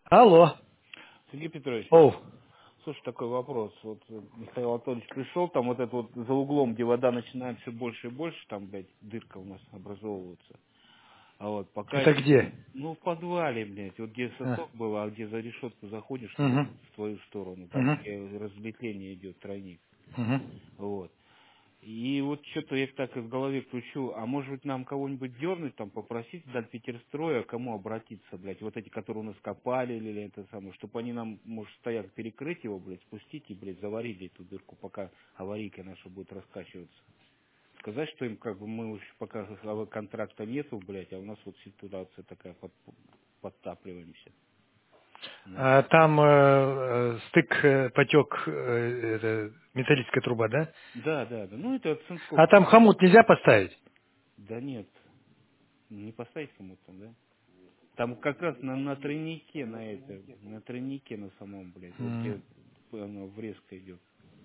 Алло. Сергей Петрович, Оу. слушай, такой вопрос. Вот Михаил Анатольевич пришел, там вот это вот за углом, где вода начинает все больше и больше, там, блядь, дырка у нас образовывается. А вот пока Это эти, где? ну, в подвале, блядь, вот где А. сосок был, а где за решетку заходишь, Угу. в твою сторону, там, Угу. где разветвление идет, тройник. Угу. Вот. И вот что-то я так в голове кручу, а может быть нам кого-нибудь дернуть, там, попросить до Питерстроя, кому обратиться, блядь, вот эти, которые у нас копали или это самое, чтобы они нам, может, стояк перекрыть его, блядь, спустить и, блядь, заварили эту дырку, пока аварийка наша будет раскачиваться. Сказать, что им как бы мы уж пока контракта нету, блядь, а у нас вот ситуация такая, подтапливаемся. Ну, А там стык потек металлическая труба, да? да, да, да, ну это от А Цинского. там хомут нельзя поставить? Да нет, не поставить кому-то, да? Там как раз на тройнике, на тройнике на самом, блядь, вот М. где оно врезка идет.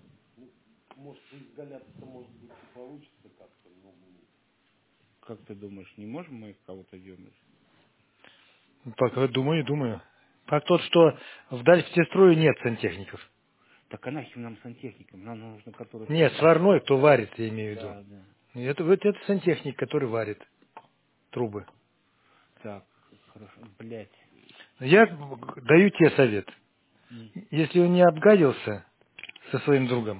Как ты думаешь, не можем мы кого-то дернуть? Пока думаю. Факт тот, что в Дальстрое нет сантехников. Так а нахер нам сантехникам? Нам нужно, который Нет, сварной, кто варит, я имею в виду. Да, да. Это сантехник, который варит трубы. Так, хорошо, блядь. Я даю тебе совет. М. Если он не обгадился со своим другом,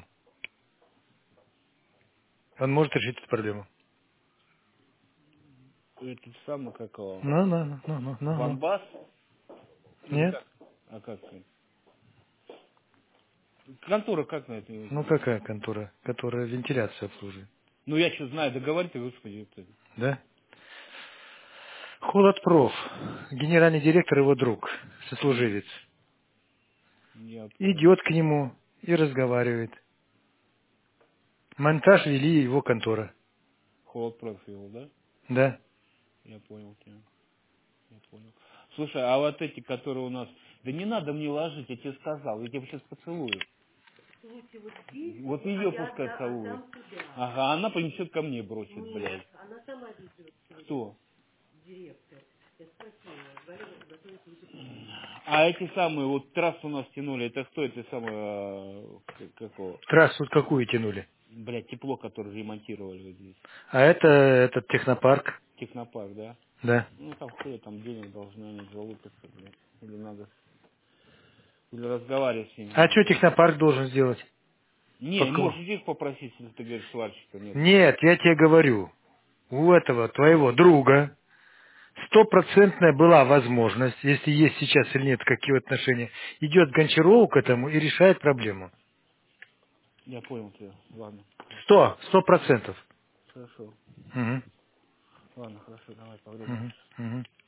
он может решить эту проблему. Этот самый, как его, Ну. Ванбас? Или Нет? как? А как? Контора как на это? Ну какая контора, которая вентиляцию обслуживает? Ну я что знаю, договорите, господи. Это. Да? Холодпроф, генеральный директор его друг, сослуживец, Я понял. идет к нему и разговаривает. Монтаж вели его контора. Холод профил, да? Да. Я понял тебя. Я понял. Слушай, а вот эти, которые у нас... Да не надо мне ложить, я тебе сказал, я тебя сейчас поцелую. Вот ее пускай целует. Ага, она принесет ко мне, бросит, блядь. Кто? А эти самые, вот трассу у нас тянули, это кто это самое, какого? Трассу какую тянули? Блядь, тепло, которое ремонтировали вот здесь. А это этот технопарк. Технопарк, да? Да. Ну там хуй, там денег должны они залупиться, блядь. Или надо, или разговаривать с ними А надо. что технопарк должен сделать? Не, Под кого? можешь их попросить, если ты говоришь, сварщика нету. Нет, я тебе говорю, у этого твоего друга стопроцентная была возможность, если есть сейчас или нет какие отношения, идет Гончарову к этому и решает проблему. Я понял тебя. Ладно, хорошо. 100%. Хорошо. Угу. Ладно, хорошо, давай, по времени. Угу. Угу.